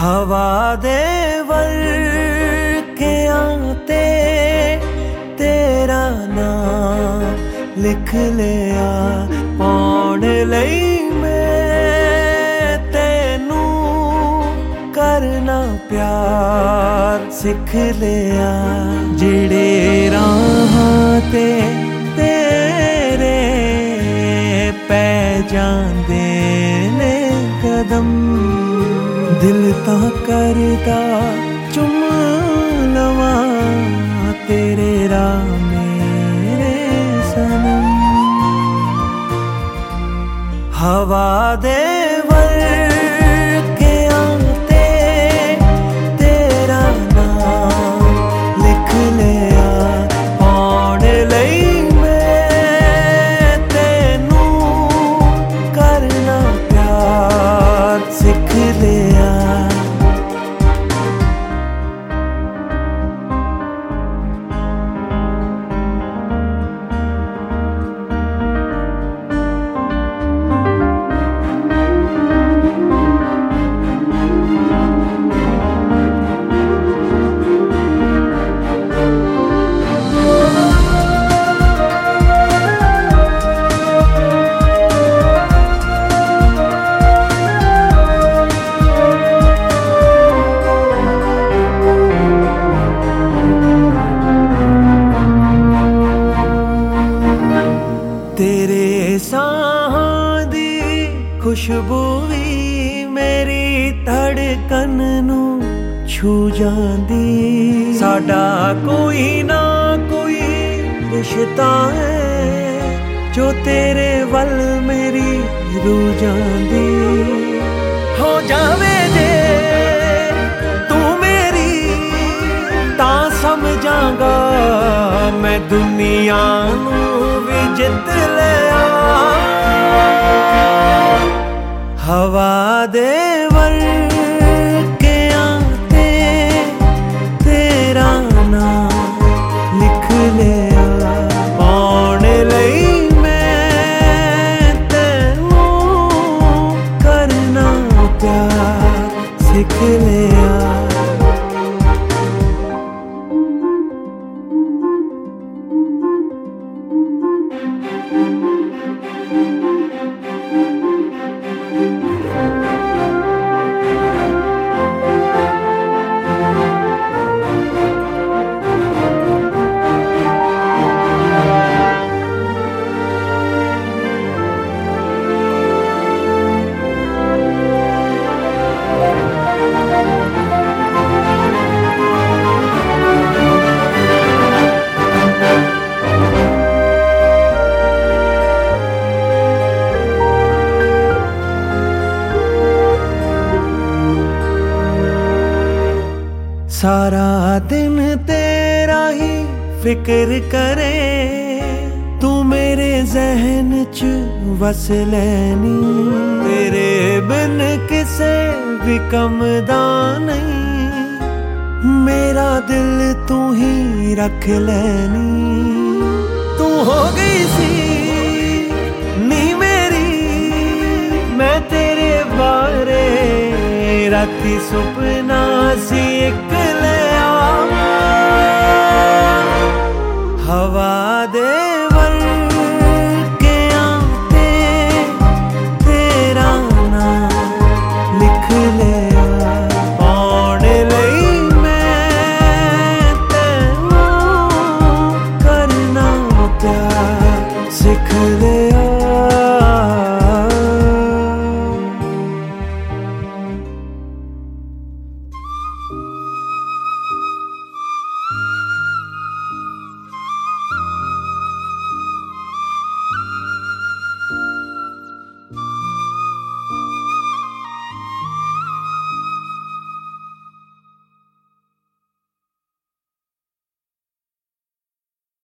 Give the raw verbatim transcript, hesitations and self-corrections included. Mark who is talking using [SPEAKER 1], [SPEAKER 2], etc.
[SPEAKER 1] हवा दे वर्कियां ते तेरा नाम लिख लिया पाउण लई मैं तेनू करना प्यार सिख लिया। जिहड़े राहां ते तेरे पै जांदे ने कदम दिल तां करदा चुम लवां तेरे राह मेरे सनम। हवा दे वर्कियां ते तेरा नाम लिख लिया पाउण लई मैं तेनू करना प्यार सिख लिया। तेरे साहां दी खुशबू भी मेरी धड़कन नू छू जांदी। साडा कोई ना कोई रिश्ता है जो तेरे वल मेरी रूह जांदी। हो जावे जे तू मेरी तां समझांगा मैं दुनिया नू भी जित लिया। हवा दे वर्कियां ते तेरा नाम लिख लिया पाउण लई मैं तेनू करना प्यार सिख लिया। सारा दिन तेरा ही फिक्र करे तू मेरे जहन च वस लैनी। तेरे बिन किसे भी कमदा नहीं मेरा दिल तू ही रख लैनी। तू हो गई सी नी मेरी मैं तेरे बारे राती सुपना सी एक लिया। हवा